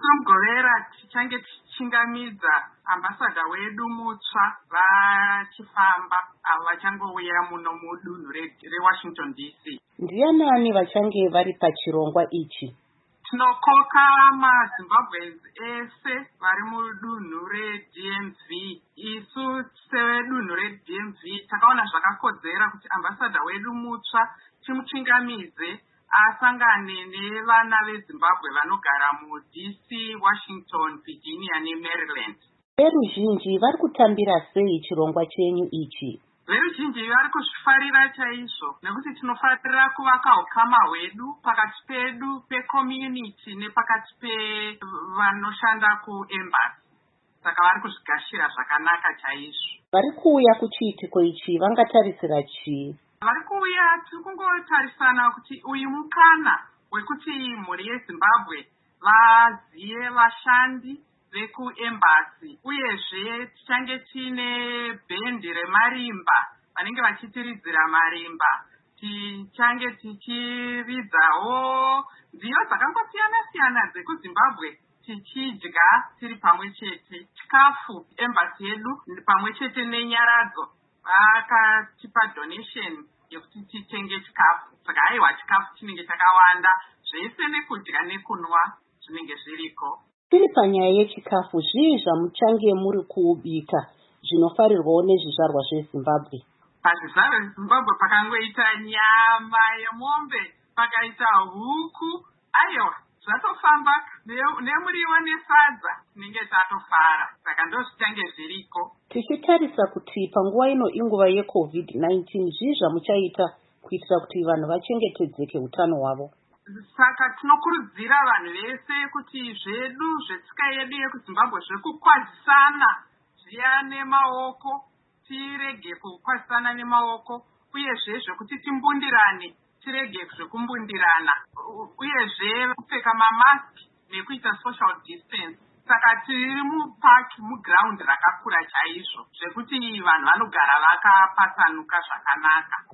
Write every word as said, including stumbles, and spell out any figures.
Mugovera tichange tichingamidza ambassador wedu mutsva vachifamba avo vachangouya muno mudunhu reWashington D C. Ndianani vachange vari pachirongwa ichi? Tinokoka maZimbabweans ese vari mudunhu reD M V. Isu sedunhu reD M V takaona zvakakodzera kuti ambassador wedu mutsva timuchingamidze asangane nevana veZimbabwe vanogara muD C, Washington, Virginia neMaryland. Veruzhinji vari kutambira sei chirongwa chenyu ichi? Veruzhinji vari kuzvifarira chaizvo nekuti tinofarira kuvaka ukama hwedu pakati pedu pecommunity nepakati pevanoshanda kuembassy. Saka vari kuzvigashira zvakanaka chaizvo. Vari kuuya kuchiitiko ichi vangatarisira chii? Vari kuuya tiri kungotarisana kuti uyu mukana wekuti mhuri yeZimbabwe vazive vashandi vekuembassy, uyezve tichange tine bhendi remarimba vanenge vachitiridzira marimba. Tichange tichiridzawo nziyo dzakangosiyana siyana dzekuZimbabwe tichidya tiri pamwe chete. Chikafu embassy yedu pamwe chete nenyaradzo vakatipa donation yekuti titenge chikafu. Saka aiwa chikafu chinenge chakawanda, zvese nekudya nekunwa zvinenge zviriko. Tiri panyaya yechikafu, zvii zvamuchange muri kuubika zvinofarirwawo nezvizvarwa zveZimbabwe? Pazvizvarwa zveZimbabwe pakangoita nyama yemombe, pakaita huku, aiwa zvatofamba, nemuriwo nesadza tinenge tatofara. Saka ndozvichange zviriko. Tichitarisa kuti panguva ino inguva yeCovid nineteen, zvii zvamuchaita kuitira kuti vanhu vachengetedzeke utano hwavo? Saka tinokurudzira vanhu vese kuti zvedu zvetsika yedu yekuZimbabwe zvekukwazisana zviya nemaoko tirege kukwazisana nemaoko, uyezve zvekuti timbundirane tirege zvekumbundirana, uyezve kupfeka mamaski nekuita social distance. Saka tiri mupaki muground rakakura chaizvo zvekuti vanhu vanogara vakapatsanuka zvakanaka.